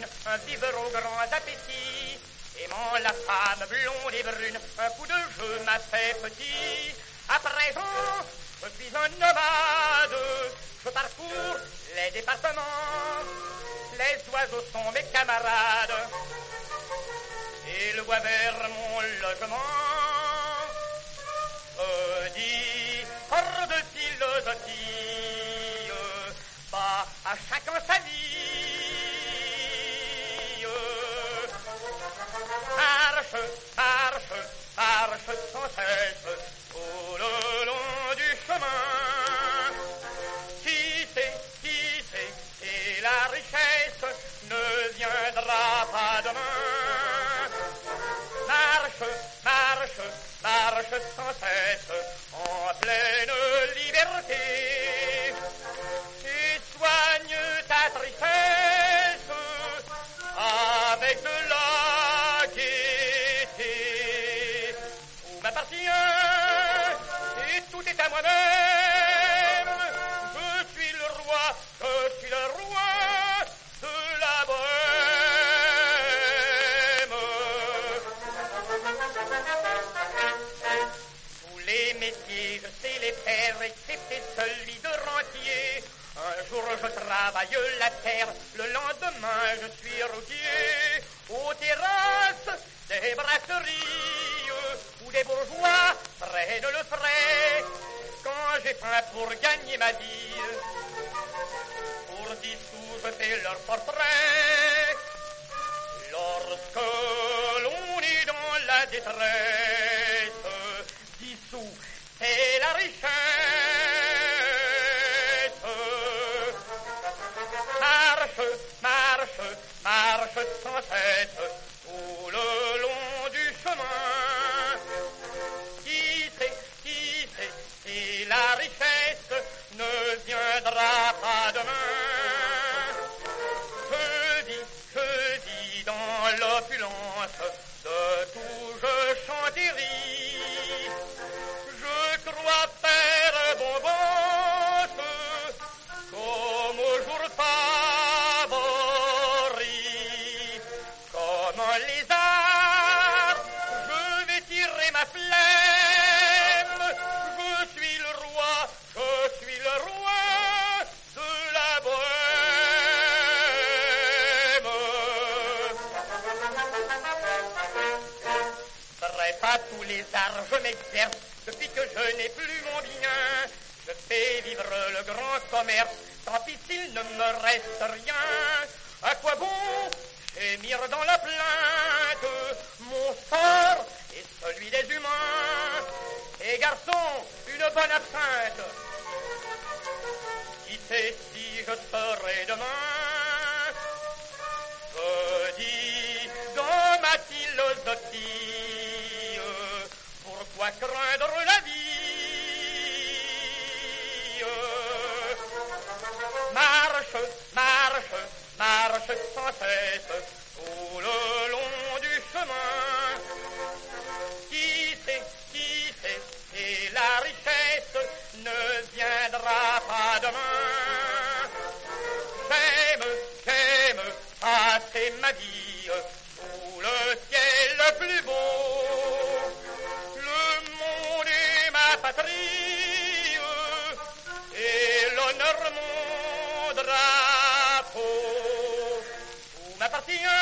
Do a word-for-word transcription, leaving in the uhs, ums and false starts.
un vivre aux grands appétits. Aimant la femme blonde et brune, un coup de jeu m'a fait petit. À présent, je suis un nomade, je parcours les départements. Les oiseaux sont mes camarades, et le bois vers mon logement. Je dis, hors de philosophie, pas à chacun sa vie. Marche, marche, marche sans cesse, tout le long du chemin. Qui sait, qui sait, et la richesse ne viendra pas demain. Marche, marche, marche sans cesse, en pleine liberté. Et soigne ta tristesse avec de la gaieté. Tout m'appartient et tout est à moi-même. Je suis le roi, je suis le roi de la bohème. Tous les métiers, je sais les faire, excepté celui de rentier. Un jour je travaille la terre, le lendemain je suis routier. Aux terrasses des brasseries où des bourgeois prennent le frais. Quand j'ai faim pour gagner ma vie, pour dix sous je fais leur portrait. Lorsque l'on est dans la détresse, dix sous c'est la richesse. Marche, marche, marche sans cesse, tout le long du chemin. Qui sait, qui sait, si la richesse ne viendra pas demain. Je vis, je vis dans l'opulence, de tout je chante et ris. Je crois faire bon boss, comme au jour favori. Comme un lézard, je vais tirer ma flemme. Je suis le roi, je suis le roi de la bohème. Bref, à tous les arts je m'exerce. Depuis que je n'ai plus mon bien, je fais vivre le grand commerce. Tant pis s'il ne me reste rien. À quoi bon gémir dans la plainte? Mon sort est celui des humains. Et garçon, une bonne absinthe. Qui sait si je serai demain? Je dis dans ma philosophie, pourquoi craindre la vie? Marche, marche, marche sans cesse, tout le long du chemin. Qui sait, qui sait, si la richesse ne viendra pas demain. J'aime, j'aime passer ma vie sous le ciel le plus beau. Le monde est ma patrie et l'honneur mon drapeau. Tout m'appartient